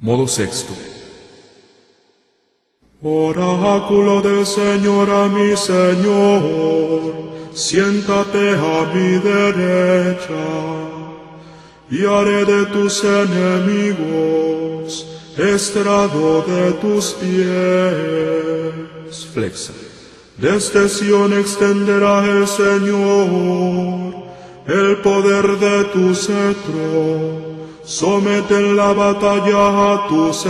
Modo sexto. Oráculo del Señor a mi Señor, siéntate a mi derecha, y haré de tus enemigos estrado de tus pies. Flexa. Desde Sión extenderá el Señor el poder de tu cetro. Somete en la batalla a tus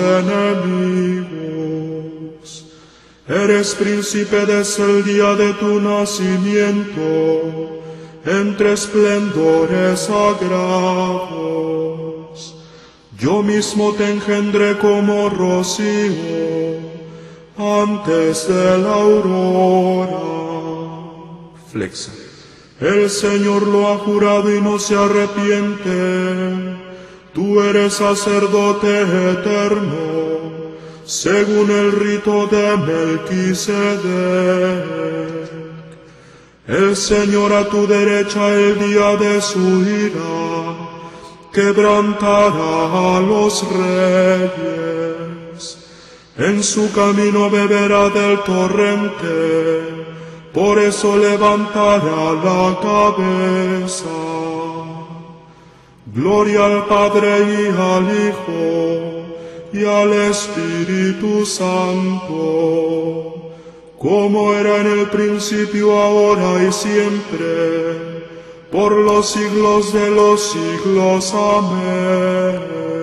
enemigos. Eres príncipe desde el día de tu nacimiento, entre esplendores sagrados. Yo mismo te engendré como rocío, antes de la aurora. Flexa. El Señor lo ha jurado y no se arrepiente. Tú eres sacerdote eterno, según el rito de Melquisedec. El Señor a tu derecha el día de su ira, quebrantará a los reyes. En su camino beberá del torrente, por eso levantará la cabeza. Gloria al Padre y al Hijo y al Espíritu Santo, como era en el principio, ahora y siempre, por los siglos de los siglos. Amén.